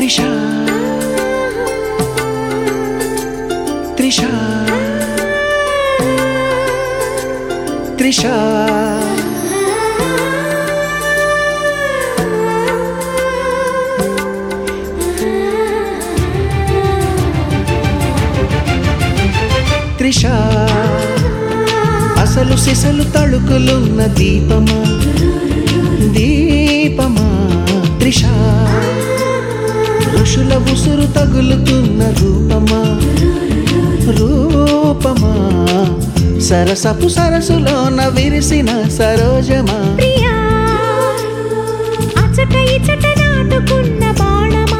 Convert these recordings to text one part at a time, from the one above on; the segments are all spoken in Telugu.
త్రిషా త్రిషా త్రిషా త్రిషా అసలు సిసలు తళుకులున్న దీపమా దీపమా త్రిషా ఋషుల ఉసురు తగులుతున్న రూపమా రూపమా సరసపు సరసులోన విరిసిన సరోజమా ప్రియా అచట ఇచట నాటుకున్న బాణమా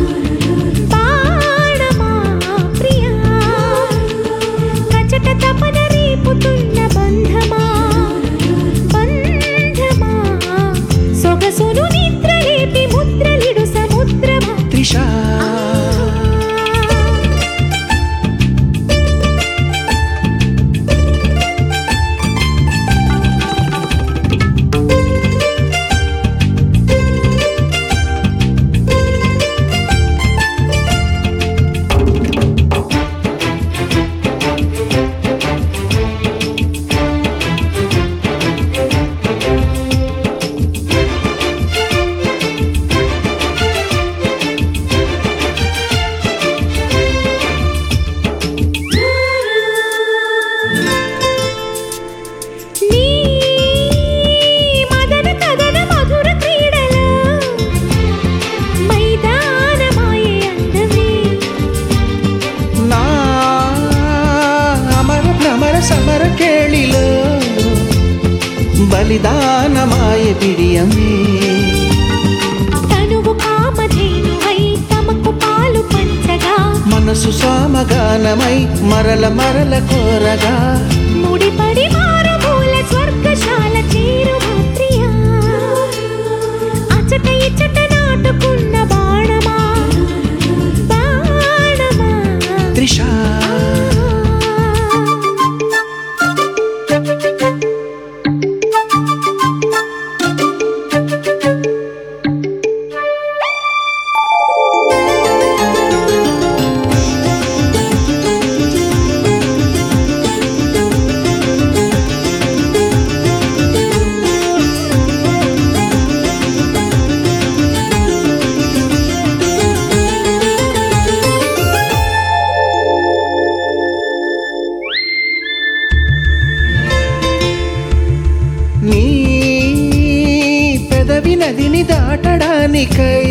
బాణమా ప్రియా కచట తపన రేపుతున్న బంధమా బంధమా సొగసును నిద్ర లేపి ముద్రలిడు సముద్రమా త్రిషా సమర కేళిలో బలిదానమాయ బిడియమే తనువు కామధేనువై తమకు పాలు పంచగా మనసు సామగానమై మరల మరల కోరగా ముడిపడి మారుమూల స్వర్గశాల చేరువా ప్రియా అచట ఇచట నాటుకున్న బాణమా బాణమా త్రిషా నీ పెదవి నదిని దాటడానికై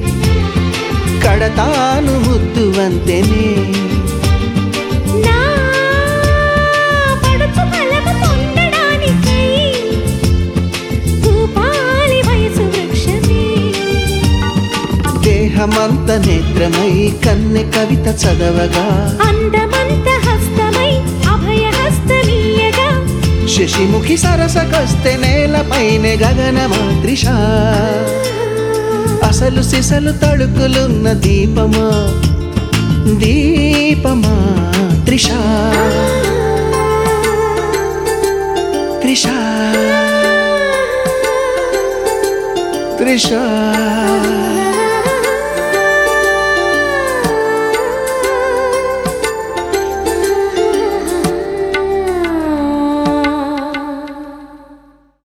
కడతాను ముద్దు వంతెనే నా పడుచు ఫలము పొందడానికై భూపాలి వయసు వృక్షమే దేహమంత నేత్రమై కన్నె కవిత చదవగా అందమంత హస్తమై అభయ హస్తమీయగా శశిముఖి సరసకొస్తే నేలపైనే గగనమా త్రిషా అసలు సిసలు తళుకులున్న దీపమా దీపమా త్రిషా త్రిషా త్రిషా